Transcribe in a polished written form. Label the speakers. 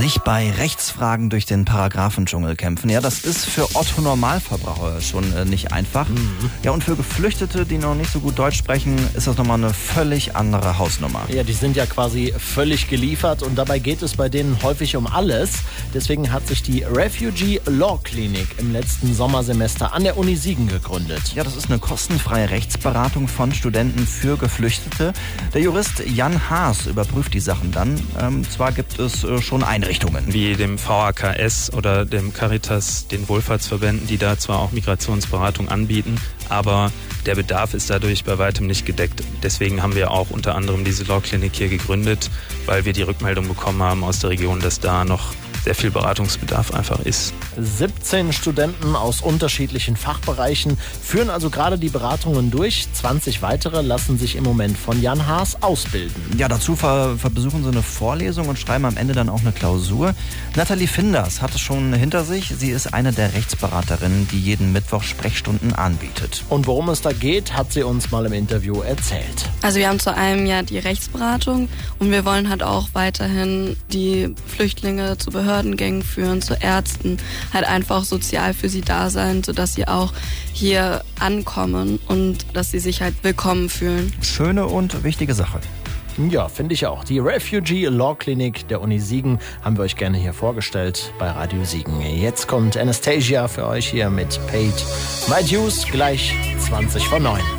Speaker 1: Sich bei Rechtsfragen durch den Paragraphendschungel kämpfen, ja, das ist für Otto Normalverbraucher schon nicht einfach. Ja, und für Geflüchtete, die noch nicht so gut Deutsch sprechen, ist das nochmal eine völlig andere Hausnummer.
Speaker 2: Ja, die sind ja quasi völlig geliefert und dabei geht es bei denen häufig um alles. Deswegen hat sich die Refugee Law Clinic im letzten Sommersemester an der Uni Siegen gegründet.
Speaker 1: Ja, das ist eine kostenfreie Rechtsberatung von Studenten für Geflüchtete. Der Jurist Jan Haas überprüft die Sachen dann. Zwar gibt es schon Einrichtungen
Speaker 3: wie dem VAKS oder dem Caritas, den Wohlfahrtsverbänden, die da zwar auch Migrationsberatung anbieten, aber der Bedarf ist dadurch bei weitem nicht gedeckt. Deswegen haben wir auch unter anderem diese Law Clinic hier gegründet, weil wir die Rückmeldung bekommen haben aus der Region, dass da noch sehr viel Beratungsbedarf einfach ist.
Speaker 2: 17 Studenten aus unterschiedlichen Fachbereichen führen also gerade die Beratungen durch. 20 weitere lassen sich im Moment von Jan Haas ausbilden.
Speaker 1: Ja, dazu besuchen sie eine Vorlesung und schreiben am Ende dann auch eine Klausur. Nathalie Finders hat es schon hinter sich. Sie ist eine der Rechtsberaterinnen, die jeden Mittwoch Sprechstunden anbietet.
Speaker 2: Und worum es da geht, hat sie uns mal im Interview erzählt.
Speaker 4: Also wir haben zu einem ja die Rechtsberatung und wir wollen halt auch weiterhin die Flüchtlinge zu Behördengängen führen, zu Ärzten, halt einfach sozial für sie da sein, sodass sie auch hier ankommen und dass sie sich halt willkommen fühlen.
Speaker 1: Schöne und wichtige Sache.
Speaker 2: Ja, finde ich auch. Die Refugee Law Clinic der Uni Siegen haben wir euch gerne hier vorgestellt bei Radio Siegen. Jetzt kommt Anastasia für euch hier mit Paid My Dues, gleich 20 vor 9.